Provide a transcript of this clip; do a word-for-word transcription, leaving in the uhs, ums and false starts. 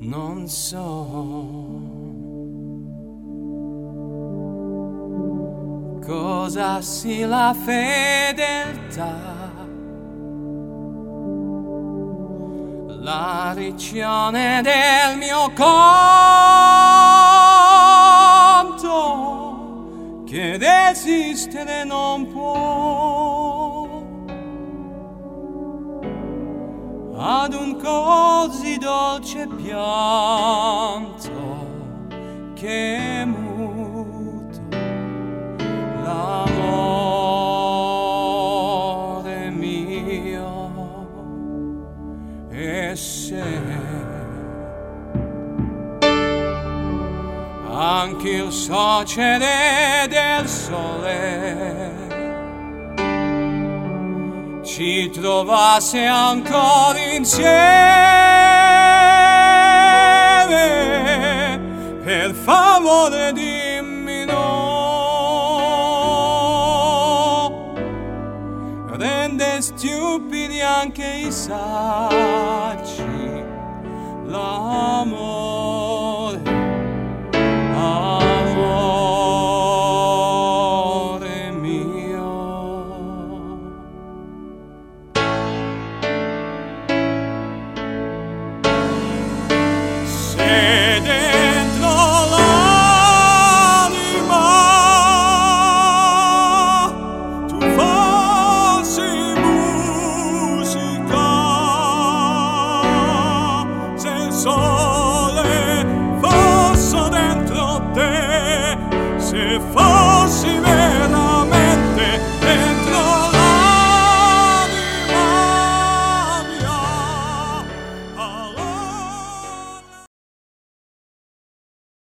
non so cosa sia la fedeltà, la regione del mio conto che desistere non può ad un così dolce pianto che è muto l'amore mio. E se anche il sorgere del sole ci trovasse ancora insieme, per favore dimmi no, rende stupidi anche i saggi l'amore, amore mio. Se dentro l'anima tu fossi musica, se il sole